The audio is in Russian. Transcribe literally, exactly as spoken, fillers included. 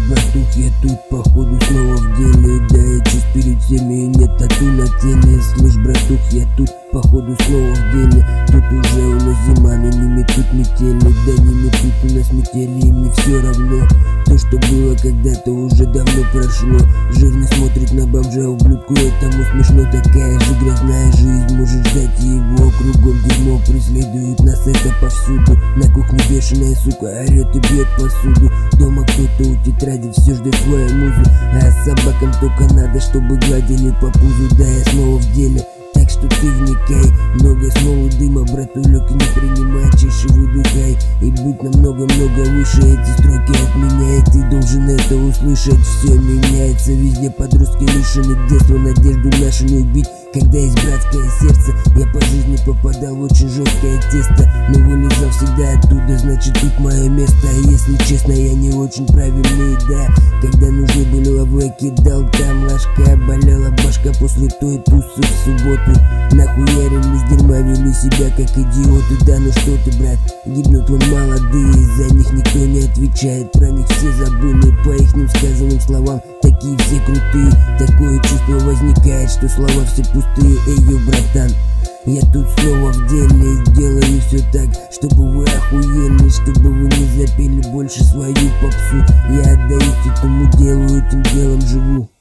братух, я тут походу снова в деле. Да, я чист перед всеми и нет тату на теле. Слышь, братух, я тут походу снова в деле. Тут уже у нас зима, но не метут метели. Да не метут у нас метели, и мне все равно. То, что было когда-то, уже давно прошло. Жирный смотрит на бомжа, ублюдку этому смешно. Такая же грязная жизнь может ждать его. Кругом дерьмо преследует нас, это повсюду. На кухне бешеная сука орет и бьет посуду. Дома кто-то у тетради все ждет свою музу. А собакам только надо, чтобы гладили по пузу. Да, я снова в деле, так что ты вникай. Много смолу дыма, братулек, не принимай, чаще выдыхай. И быть намного-много выше, эти строки от меня, и ты должен это услышать. Все меняется везде, подростки лишены детства, надежду нашу не убить. Когда есть братское сердце, я по жизни попадал в очень жесткое тесто, но вылезал всегда оттуда, значит тут мое место. А если честно, я не очень правильный, да. Когда нужны были лавы, кидал там ложка, болела башка после той тусы в субботу. Нахуярились дерьма, вели себя как идиоты. Да ну что ты, брат, гибнут вон молодые, за них никто не отвечает, про них все забыли. По ихним сказанным словам, такие все крутые. Такое чувство возникает, что слова все пустые. Эй, ё, братан, я тут снова в деле. Делаю все так, чтобы вы охуели, чтобы вы не запели больше свою попсу. Я отдаюсь этому делу, этим делом живу.